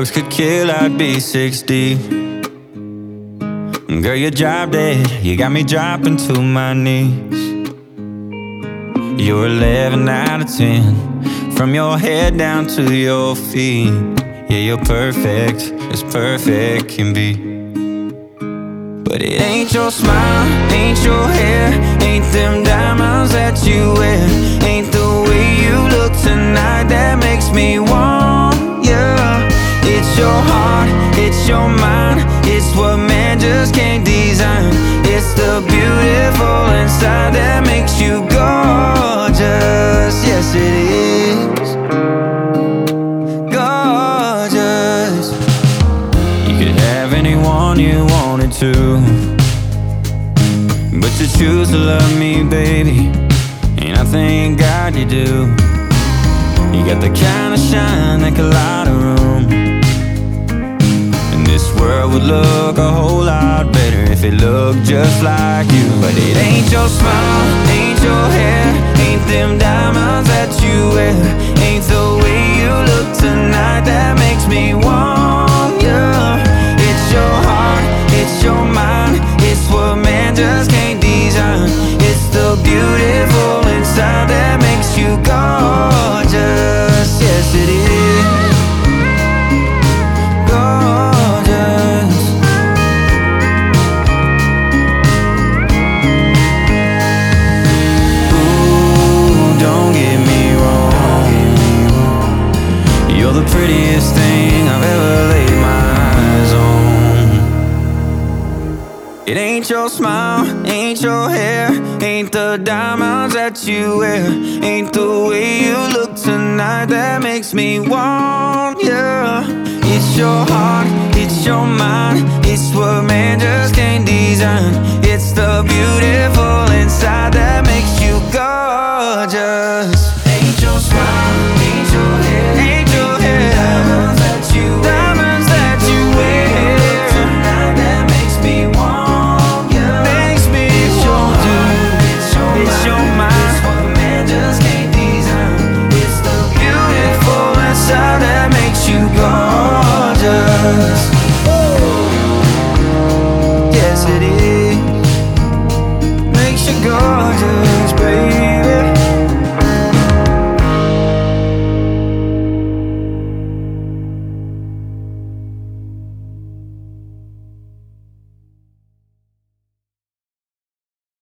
drugs could kill, I'd be 60. Girl, you drop dead, you got me dropping to my knees. You're 11 out of 10, from your head down to your feet. Yeah, you're perfect, as perfect can be. But it ain't your smile, ain't your hair, ain't them diamonds that you wear, ain't the way you look tonight that makes me want you. It's your heart, it's your mind, it's what man just can't design. It's the beautiful inside that makes you gorgeous. Yes, it is gorgeous. You could have anyone you wanted to, but you choose to love me, baby, and I thank God you do. You got the kind of shine that could light a room, and this world would look a whole lot better if it looked just like you. But it ain't your smile, ain't your hair, ain't them diamonds that you wear, ain't the way you look tonight that makes me want you. It's your heart, it's your mind, it's what man just can't design. It's the beautiful inside that makes you gorgeous. Yes, it is gorgeous. Ooh, don't get me wrong, you're the prettiest thing I've ever laid my eyes on. It ain't your smile, ain't your hair, ain't the diamonds that you wear, ain't the way you look tonight that makes me want you. It's your heart, it's your mind, it's what man just can't design. It's the beautiful inside that makes you gorgeous. Ain't your smile, ain't your hair, ain't your hair, diamonds that you wear tonight that makes me want you. Makes me want you. It's your mind, it's what man just can't design. It's the beautiful inside that makes you gorgeous.